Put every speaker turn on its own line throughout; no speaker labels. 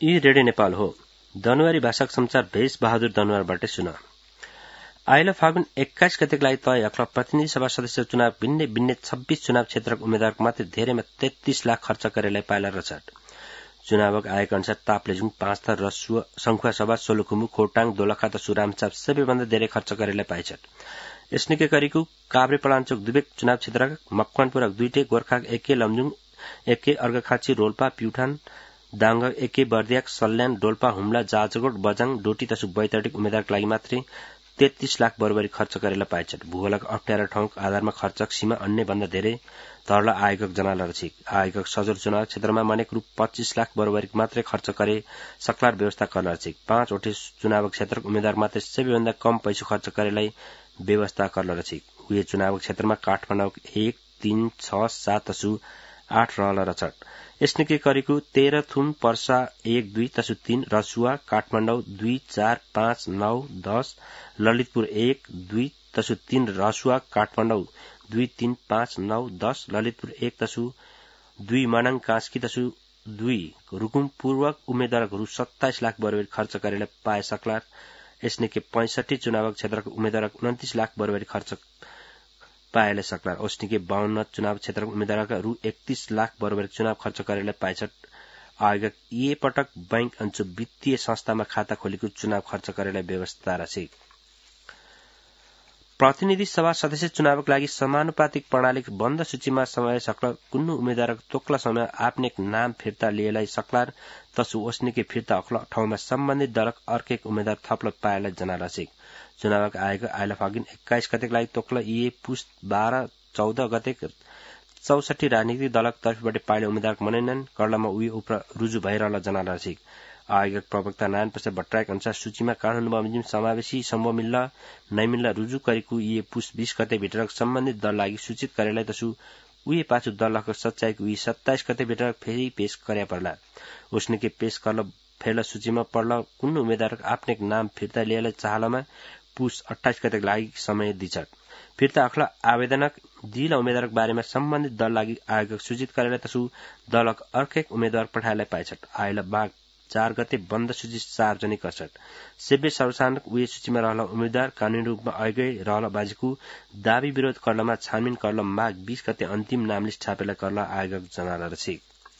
यी रेडियो नेपाल हो। दनुवारी भाषाक समाचार भेष बहादुर दनुवारबाट सुन। आइला फागुन 21 गतेका लागि तय अखला प्रतिनिधि सभा सदस्य चुनाव भिन्ने 26 चुनाव क्षेत्रका उम्मेद्वारको मात्र धेरैमा 33 लाख खर्च गरेलाई पाइला रचट। चुनावक आयोग अनुसार ताप्लेजुङ, पाँचथर, रसुवा, शंखुवासभा, सोलुखुम्बु, खोटाङ, दोलखा तथा रामचाप सबैभन्दा धेरै खर्च गरेलाई पाइछट। यसनिकै करिकु काभ्रे पलाञ्चोक दुबेक चुनाव क्षेत्रका मकवानपुरक 2 गोर्खाक 1 लमजुङ 1 अर्घाखाँची, रोल्पा, प्युठान, दाङ 1 बर्दियाक, सल्यान, डोल्पा, हुम्ला, जाजरकोट, बजाङ, डोटी तसु बैतडीक उम्मेद्वारका लागि मात्रै 33 लाख बराबरी खर्च गरेला पाइछट। भूगोलक अप्ठ्यारा ठाउँको आधारमा खर्चक सीमा अन्य भन्दा धेरै धरला आयोगक जनाला रचिक। आयोगक सजुर चुनाव क्षेत्रमा मनेक रूप 25 लाख बराबरी मात्रै खर्च करे सक्लार व्यवस्था गर्न रचिक। 5 वटे चुनाव क्षेत्रक उम्मेद्वार मात्रै सबैभन्दा कम पैसा खर्च गरेलाई व्यवस्था गर्न रचिक। उही चुनाव क्षेत्रमा काठमाडौँ 1, 3, 6, 7 तसु 8 रहला रचट। यसनिकै करिकु तेह्रथुम, पर्सा 1, 2 तसु 3, रसुवा, काठमाडौँ 2, 4, 5, 9, 10, ललितपुर 1, 2 तसु 3, रसुवा, काठमाडौँ 2, 3, 5, 9, 10, ललितपुर 1 तसु 2, मनाङ, कास्की तसु 2, रुकुम पूर्वक उम्मेद्वारक रु 27 लाख बराबरी खर्च गरेर पाए सक्लार। यसनिकै 65 चुनाव क्षेत्रका उम्मेद्वारक 29 लाख बराबरी खर्च पाएले सक्लार। ओस्निके 52 चुनाव क्षेत्रका उम्मेद्वारका रु 31 लाख बराबरी चुनाव खर्च गरेर पाएछट। आयोगक यी पटक बैंक अंचु वित्तीय संस्थामा खाता खोलेको चुनाव खर्च गरेर व्यवस्था रचे। प्रतिनिधि सभा सदस्य चुनावका लागि समानुपातिक प्रणालीक बन्द सूचीमा समावेश सक्ल कुन्नु उम्मेद्वारक तोक्ला समय आफ्नै नाम फिर्ता लिएलाई सक्लार तसु ओस्निके फिर्ता अख्ल ठाउँमा सम्बन्धित दलक अर्केक उम्मेद्वार थप्ल पाएलाई जना रचे। चुनावक आयोग आइला फागुन 21 गतेका लागि तोक्ला यी पुस 12, 14 गते 64 राजनीतिक दलक तर्फबाट पाइले उम्मेद्वारको मनोनयन कर्लामा उही उप्र रुजु भइरहला जना रचे। आयोगक प्रवक्ता नारायण प्रसाद भट्टराईका अनुसार सूचीमा कानून बमोजिम समावेशी सम्भव मिल्ला नै मिल्ला रुजु करेको यी पुस 20 गते भित्र सम्बन्धित दल लागि सूचित गरेलाई तसु उही पाछु दलक सच्चाईको उही 27 गते भित्र फेरि पेश गर्या पर्ला। उसने पेश गर्ल फेर्ला सूचीमा पर्ला कुन उम्मेद्वारक आफ्नै नाम फिर्ता लिएलाई चाहलामा पुस 28 गतेका लागि समय दिछट। फिर्ता अख्ला आवेदनक दिला उम्मेद्वारक बारेमा सम्बन्धित दल लागि आयोगक सूचित गरेलाई तसु दलक अर्केक उम्मेद्वार पठाएलाई पाइछट। आइला माघ 4 गते बन्द सूची सार्वजनिक गर्छट। सेव्य सर्वसाधारण उही सूचीमा रहला उम्मेद्वार कानूनी रूपमा अघि रहला बाजीको दावी विरोध कर्लमा छानबिन कर्ल माघ 20 गते अन्तिम नाम लिस्ट छापेला कर्ल आयोगक जनाला रचे।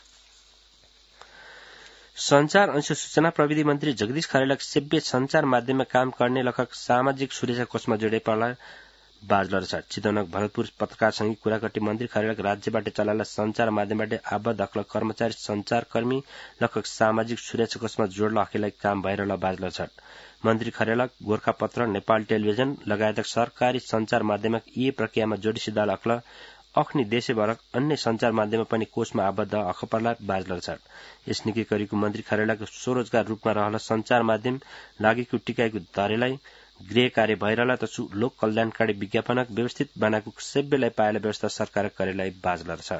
संचार अंश सूचना प्रविधि मन्त्री जगदीश खरेलक सेव्य संचार माध्यममा काम गर्ने लखक सामाजिक सुरक्षा कोषमा जोडे पर्ला बाजलर छ। चितवनक भरतपुर पत्रकारसँगै कुराकटी मन्त्री खरेलक राज्यबाट चलाला संचार माध्यमबाट आबद्ध अख्ल कर्मचारी संचारकर्मी लखक सामाजिक सुरक्षा कोषमा जोड्ल अखेलाई काम भइरहला बाजलर छ। मन्त्री खरेलक गोरखापत्र, नेपाल टेलिभिजन लगायत सरकारी संचार माध्यमक यी प्रक्रियामा जोडिसिदाल अख्ल अख्नी देशभरक अन्य संचार माध्यममा पनि कोषमा आबद्ध अखपर्ला बाजलर छ। यसनिकै करिको मन्त्री खरेलक स्वरोजगार रूपमा रहला संचार माध्यम लागेको टिकाइको धरेलाई गृह कार्य भइरहला तसु लोक कल्याणकारी विज्ञापनक व्यवस्थित बनाएको सेव्यलाई पाएला व्यवस्था सरकार करेलाई बाजलर छ।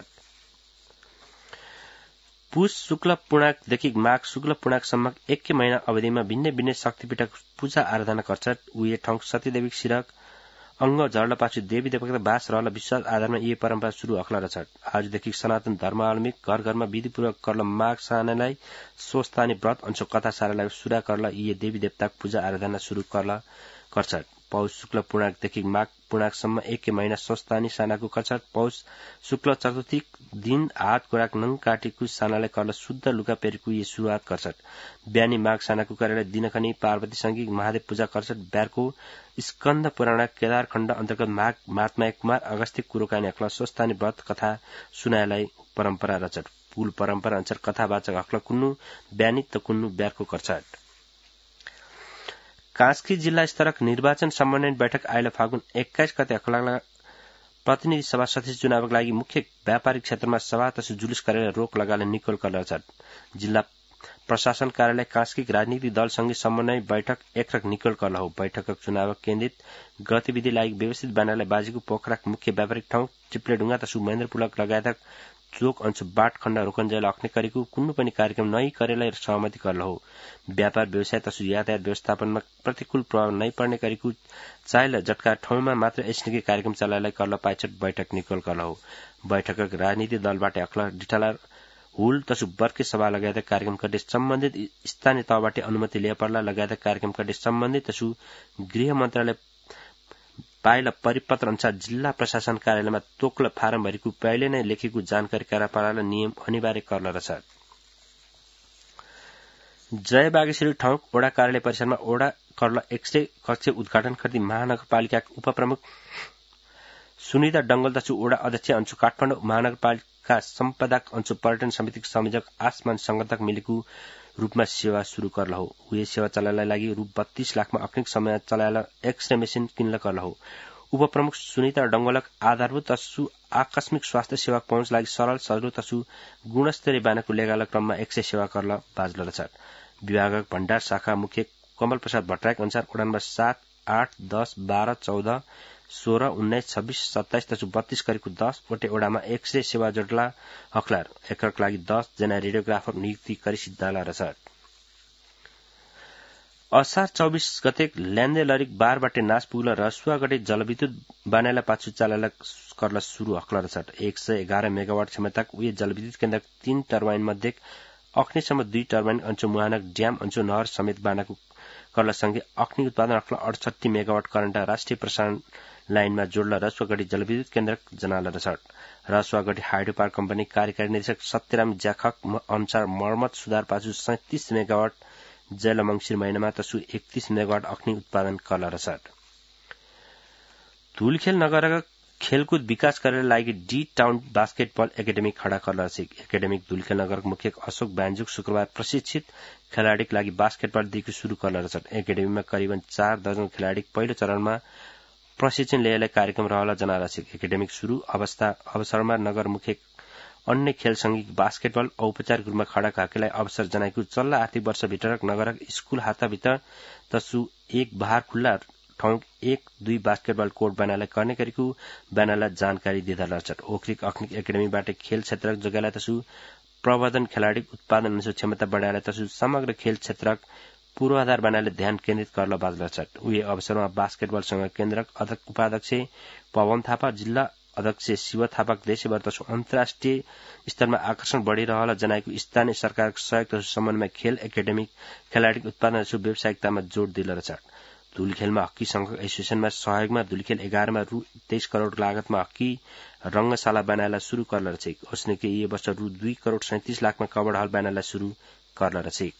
पुष शुक्ल पूर्णाकदेखि माघ शुक्ल पूर्णाकसम्म 1 महिना अवधिमा भिन्न शक्तिपीठक पूजा आराधना गर्छ। उही ठाउँ सतीदेवी शिरक अंग झर्लपाछु देवी देवता बास रहला विश्वास आधारमा यी परम्परा शुरू अख्ला रछ। आजदेखि सनातन धर्मावलम्बी घर घरमा विधिपूर्वक कर्ल माघ सानालाई स्वस्थानी व्रत अंश कथा सारालाई सुरा कर्ल यी देवी देवताको पूजा आराधना शुरू गर्छ। पौष शुक्ल पूर्णाकदेखि माघ पूर्णाकसम्म 1 महिना स्वस्थानी सानाको गर्छ। पौष शुक्ल चतुर्थी दिन हात गोराक नङ काटेको सानालाई कर्ल शुद्ध लुगा पेरेको यी शुरुआत गर्छ। बिहानी माघ सानाको गरेर दिनखनी पार्वतीसँगै महादेव पूजा गर्छ। ब्यारको स्कन्द पुराण केदार खण्ड अन्तर्गत माघ महात्मा कुमार अगस्त्य कुरोकानी अख्ल स्वस्थानी व्रत कथा सुनाएलाई परम्परा रचट। पुल परम्परा अनुसार कथावाचक अख्ल कुन्नु बिहानी त कुन्नु ब्यारको गर्छ। कास्की जिल्ला स्तरक निर्वाचन समन्वय बैठक आइला फागुन 21 गते अखला प्रतिनिधि सभा सदस्य चुनावका लागि मुख्य व्यापारिक क्षेत्रमा सभा तसु जुलुस गरेर रोक लगाले निकोल गर्छ। जिल्ला प्रशासन कार्यालय कास्की राजनीतिक दलसँगै समन्वय बैठक एकरक निकोल कर्ल हो। बैठकक चुनाव केन्द्रित गतिविधि लागि व्यवस्थित बनाएलाई बाजीको पोखराक मुख्य व्यापारिक ठाउँ चिप्लेढुङ्गा तसु महेन्द्रपुलक लगायतक चोक अंश बाट खण्ड रोकन्जाइल अख्ने करेको कुनै पनि कार्यक्रम नै करेलाई सहमति कर्ल हो। व्यापार व्यवसाय तसु यातायात व्यवस्थापनमा प्रतिकूल प्रभाव नै पर्ने करेको चाइल झट्का ठाउँमा मात्र यसनिकै कार्यक्रम चलाएलाई कर्ल पाइछट बैठक निकोल कर्ल हो। बैठकक राजनीतिक दलबाट अख्ला डिठाला हुल तसु बर्के सभा लगायत कार्यक्रम कटे सम्बन्धित स्थानीय तहबाट अनुमति लिया पर्ला लगायत कार्यक्रम कटे सम्बन्धित तसु गृह मन्त्रालय पाइला परिपत्र अनुसार जिल्ला प्रशासन कार्यालयमा तोक्ल फारम भरिको पहिले नै लेखेको जानकारी करा पाराला नियम अनिवार्य कर्ल रहेछ। जय बागेश्वरी ठाउँ ओडा कार्यालय परिसरमा ओडा कर्ल एक्सरे कक्ष उद्घाटन गर्दै महानगरपालिकाका उपप्रमुख सुनिता डंगल तसु ओडा अध्यक्ष अंशु काठमाडौँ महानगरपालिका सम्पादक अंशु पर्यटन समितिका संयोजक आसमान संगठक मिलेको रूपमा सेवा शुरू करल हो। उहे सेवा चलाइलाई लागि रु 32 लाखमा अक्निक समय चलाएर एक्सरे मेसिन किन्न करल हो। उपप्रमुख सुनिता डंगलक आधारभूत तसु आकस्मिक स्वास्थ्य सेवा पहुँच लागि सरल सजिलो तसु गुणस्तरीय बानको लेगाल क्रममा एक्सरे सेवा करल बाजल रहेछ। विभागक भण्डार शाखा मुख्य कमल प्रसाद भट्टराईका अनुसार वडा नम्बर 7, 8, 10, 12, 14, 16, 19, 26, 27 तसु 32 करिबको 10 वटे ओडामा एक्सरे सेवा जोड्ला हकलार एकरक लागि 10 जना रेडियोग्राफर नियुक्ति गरी सिद्धाला रहेछ। असार 24 गते ल्यान्डे लरिक बारबाट नास पुगल रसुवा गटे जलविद्युत बनाएला पाछु चालेला करला सुरु हकला रहेछ। 111 मेगावाट क्षमताको उयो जलविद्युत केन्द्रक 3 टर्बाइन मध्ये अग्निसम्म 2 टर्बाइन अंचो मुहानक ड्याम अंचो नहर समेत बानाको कर्लसँगै अग्नि उत्पादन अख्ला 68 मेगावाट करेन्ट राष्ट्रिय प्रसारण लाइनमा जोड्ला रसुवागढी जलविद्युत केन्द्र जनाला रहेछ। रसुवागढी हाइड्रो पावर कम्पनी कार्यकारी निर्देशक सत्यराम ज्याखक अनुसार मर्मत सुधार पाछु 37 मेगावाट जैल मंगिर महिनामा तसु 31 मेगावाट अग्नि उत्पादन कर्ला रहेछ। धुलखेल नगरका खेलकुद विकास गरेर लागि डी टाउन बास्केटबल एकाडेमी खडा कर्ला रहेछ। एकाडेमिक धुलखेल नगरका मुख्य अशोक ब्यान्जुक शुक्रबार प्रशिक्षित खेलाडीका लागि बास्केटबल देखि शुरू कर्ला रहेछ। एकाडेमीमा करिबन 4 दर्जन खेलाडी पहिलो चरणमा प्रशिक्षण लिएला कार्यक्रम रहला जना रहेछ। एकाडेमिक शुरू अवसरमा नगर मुख्य अन्य खेल संघिक बास्केटबल औपचारिक रूपमा खडा खाकेलाई अवसर जनाएको चल्ला आर्थिक वर्ष भित्रक नगरक स्कूल हाताभित्र तसु एक बहार खुल्ला ठाउँ 1-2 बास्केटबल कोर्ट बनाएला गर्ने गरेको बनाएला जानकारी दिँदा रहेछ। ओखरिक अख्निक एकाडेमीबाट खेल क्षेत्रक जोगाएला तसु प्रवर्धन खेलाडी उत्पादन अनुसार क्षमता बढाएला तसु समग्र खेल क्षेत्रक पूर्वाधार बनाएला ध्यान केन्द्रित गर्न बाजल रहेछ। उही अवसरमा बास्केटबल संघ केन्द्रक उपाध्यक्ष पवन थापा, जिल्ला अध्यक्ष शिव थापाक देशभर तसु अन्तर्राष्ट्रिय स्तरमा आकर्षण बढ़िरहला जनाएको स्थानीय सरकारको सहयोग तसु समन्वय खेल एकाडेमिक खेलाडी उत्पादन तसु व्यावसायिकतामा जोड़ दिल रहेछ। धुलखेलमा हक्की संघ एसोसिएसनमा सहयोगमा धुलखेल 11 मा रु 23 करोड़ लागतमा हक्की रंगशाला बनाएला शुरू कर्ला रहेछ। उसनेके यी वर्ष रु 2 करोड़ 37 लाखमा कबड हल बनाएला शुरू कर्ला रहेछ।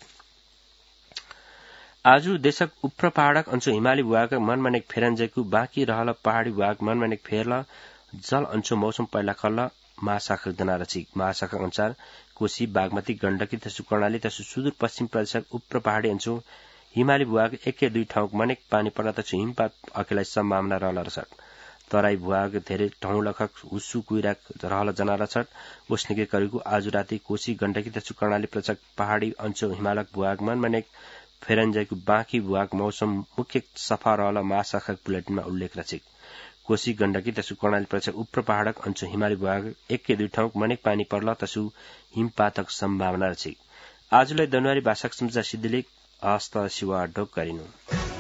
आज देशक उप्र पहाड़क अंशु हिमाली भूभाग मनमानेक फेरन्जेको बाँकी रहल पहाड़ी भूभाग मनमानेक फेर्ल जल अंशु मौसम पहिला खल्ल महाशाखा जना रहेछ। महाशाखा अनुसार कोशी, बागमती, गण्डकी तसु कर्णाली तसु सुदूर पश्चिम प्रदेशक उप्र पहाड़ी अंशु हिमाली भूभाग 1-2 ठाउँ मनेक पानी पर्दा तसु हिमपात अकेलाई सम्भावना रहला रहेछ। तराई भूभाग धेरै ठाउँ लखक हुस्सु कुइरा रहल जना रहेछ। उष्णिके करिको आज राति कोशी, गण्डकी तसु कर्णाली प्रदेशक पहाड़ी अंशु हिमालक भूभाग मनमानेक फेरन्जेको बाँकी भूभाग मौसम मुख्य सफा रहल महाशाखा बुलेटिनमा उल्लेख रहेछ। कोशी, गण्डकी तसु कर्णाली प्रदेशक उप्र पहाड़क अंशु हिमाली भूभाग 1-2 ठाउँ मनेक पानी पर्ल तसु हिमपातक सम्भावना रहेछ। आजलाई जनवरी भाषाक समाचार सिद्धिले हस्त शिवा ढोक गरिनु।